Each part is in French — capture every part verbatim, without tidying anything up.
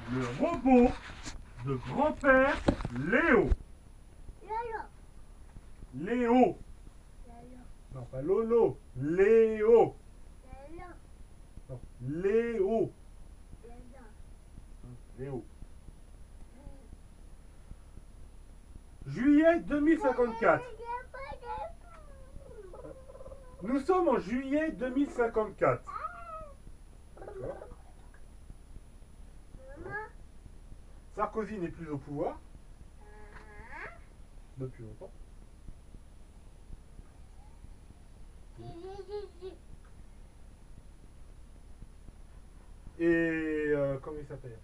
le robot de grand-père Léo. Léo. Non, pas Lolo. Léo. Non, Léo. Léo. Juillet deux mille cinquante-quatre. Nous sommes en juillet deux mille cinquante-quatre. D'accord. Sarkozy n'est plus au pouvoir. Depuis longtemps. Et euh, comment il s'appelle?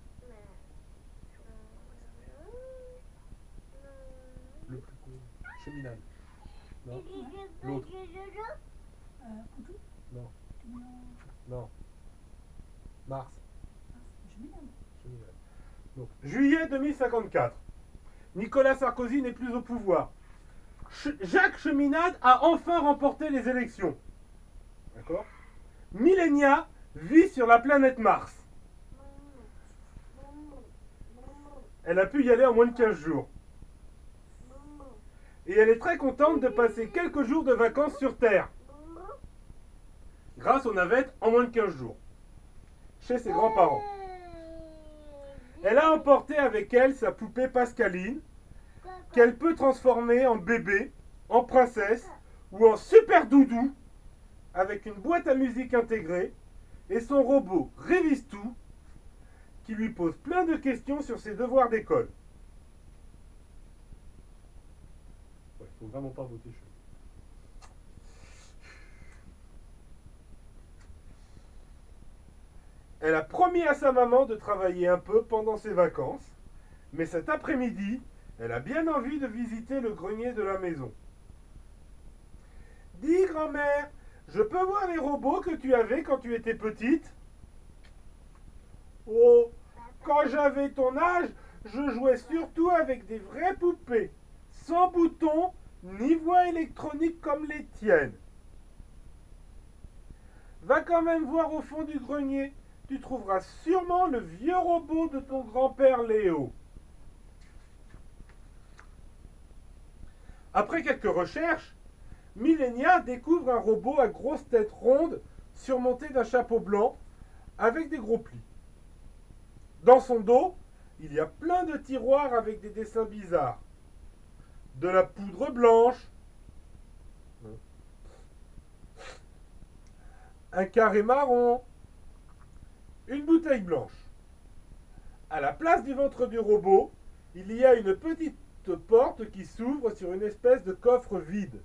Le plus cool. Cheminade. Non. L'autre. Euh, Poutou. Non. Non. Non. Mars. Cheminade. Cheminade. Donc, juillet deux mille cinquante-quatre. Nicolas Sarkozy n'est plus au pouvoir. Ch- Jacques Cheminade a enfin remporté les élections. D'accord. Millenia vit sur la planète Mars. Elle a pu y aller en moins de quinze jours. Et elle est très contente de passer quelques jours de vacances sur Terre. Grâce aux navettes en moins de quinze jours. Chez ses grands-parents. Elle a emporté avec elle sa poupée Pascaline, qu'elle peut transformer en bébé, en princesse ou en super doudou, avec une boîte à musique intégrée, et son robot Révise-Tout, qui lui pose plein de questions sur ses devoirs d'école. Ouais, faut vraiment pas voter chez eux. Elle a promis à sa maman de travailler un peu pendant ses vacances, mais cet après-midi, elle a bien envie de visiter le grenier de la maison. Dis, grand-mère, je peux voir les robots que tu avais quand tu étais petite? Oh, quand j'avais ton âge, je jouais surtout avec des vraies poupées, sans boutons ni voix électronique comme les tiennes. Va quand même voir au fond du grenier, tu trouveras sûrement le vieux robot de ton grand-père Léo. Après quelques recherches, Millenia découvre un robot à grosse tête ronde surmonté d'un chapeau blanc avec des gros plis. Dans son dos, il y a plein de tiroirs avec des dessins bizarres. De la poudre blanche, un carré marron, une bouteille blanche. À la place du ventre du robot, il y a une petite porte qui s'ouvre sur une espèce de coffre vide.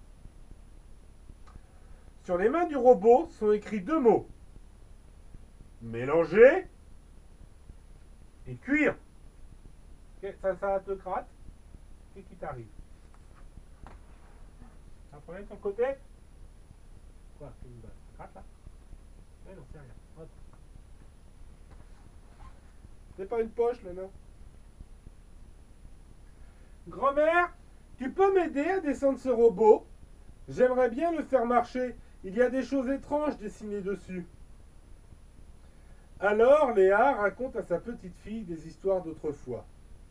Sur les mains du robot sont écrits deux mots. Mélanger et cuire. Ça, ça te gratte? Qu'est-ce qui t'arrive? T'as un problème de ton côté? Quoi? Ça gratte là? Mais non, c'est rien. Hop. C'est pas une poche là, non? Grand-mère, tu peux m'aider à descendre ce robot? J'aimerais bien le faire marcher. Il y a des choses étranges dessinées dessus. Alors Léa raconte à sa petite fille des histoires d'autrefois.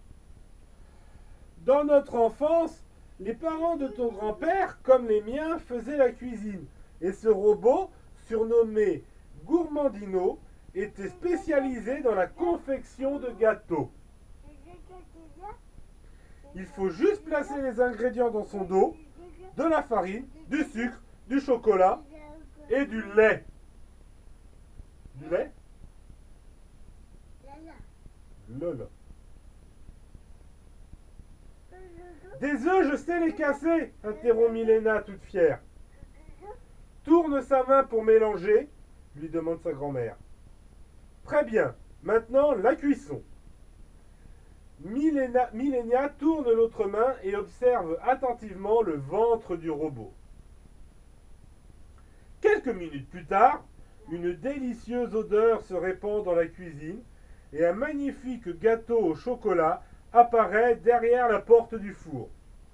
Dans notre enfance, les parents de ton grand-père, comme les miens, faisaient la cuisine. Et ce robot, surnommé Gourmandino, était spécialisé dans la confection de gâteaux. Il faut juste placer les ingrédients dans son dos, de la farine, du sucre, du chocolat et du lait. Du lait? Lolo. Des œufs, je sais les casser, interrompt Milena toute fière. Tourne sa main pour mélanger, lui demande sa grand-mère. Très bien, maintenant la cuisson. Milena, Millenia tourne l'autre main et observe attentivement le ventre du robot. Quelques minutes plus tard, une délicieuse odeur se répand dans la cuisine et un magnifique gâteau au chocolat apparaît derrière la porte du four.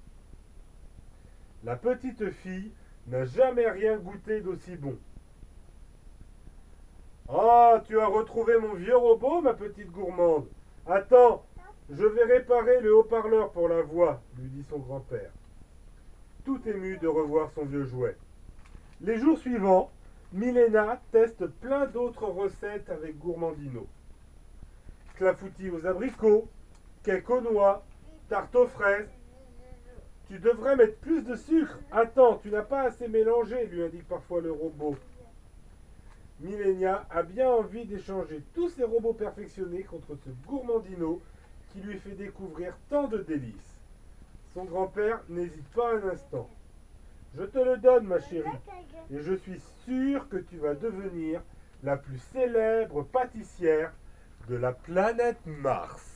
La petite fille n'a jamais rien goûté d'aussi bon. « Ah, tu as retrouvé mon vieux robot, ma petite gourmande. Attends, je vais réparer le haut-parleur pour la voix, lui dit son grand-père, tout ému de revoir son vieux jouet. Les jours suivants, Milena teste plein d'autres recettes avec Gourmandino. Clafoutis aux abricots, cake aux noix, tarte aux fraises. Tu devrais mettre plus de sucre. Attends, tu n'as pas assez mélangé, lui indique parfois le robot. Milena a bien envie d'échanger tous ses robots perfectionnés contre ce Gourmandino qui lui fait découvrir tant de délices. Son grand-père n'hésite pas un instant. Je te le donne, ma chérie, et je suis sûr que tu vas devenir la plus célèbre pâtissière de la planète Mars.